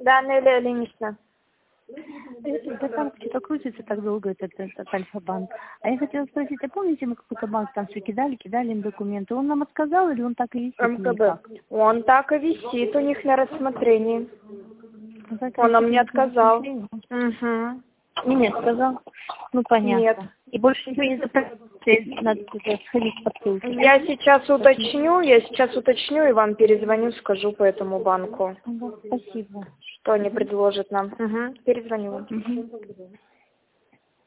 Да, Нелли Ильинична. Да там что-то крутится так долго, этот Альфа-банк. А я хотела спросить, а помните, мы какой-то банк там все кидали им документы? Он нам отказал или он так и висит? МКБ. Он так и висит у них на рассмотрении. Он нам не отказал. Угу. Нет, сказал. Ну, понятно. Нет. И больше ничего не запросить, надо сходить по ссылке. Я сейчас уточню и вам перезвоню, скажу по этому банку. Ага, спасибо. Что они предложат нам. Угу. Перезвоню вам. Угу.